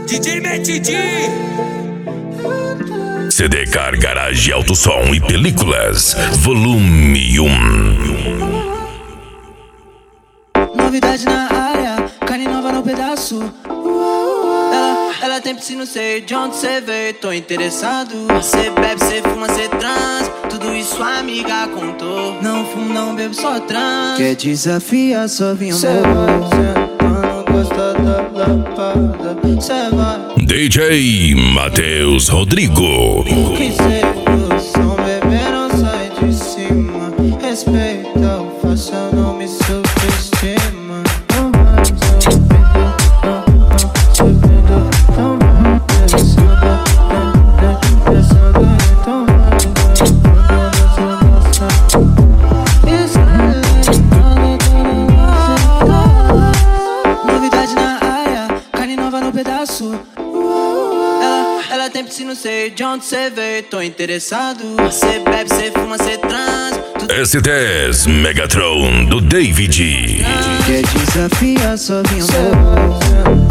DJ Metidi. CD Car Garage Alto Som e Películas, volume 1. Novidade na área, carne nova no pedaço. Ela tem piscina, não sei de onde cê veio, tô interessado. Cê bebe, cê fuma, cê trans, tudo isso a amiga contou. Não fumo, não bebo, só trans. Quer desafiar, só vinha cê vai, gosta da lapada. Cê vai DJ Matheus Rodrigo. que cê som, bebê não sai de cima. Respeita o faça, não me subestima. Novidade na área, carne nova no pedaço. Ela tem piscina, não sei de onde cê veio, tô interessado. Cê bebe, cê fuma, cê trans. S10 Megatron do David. Quer desafiar, só vinha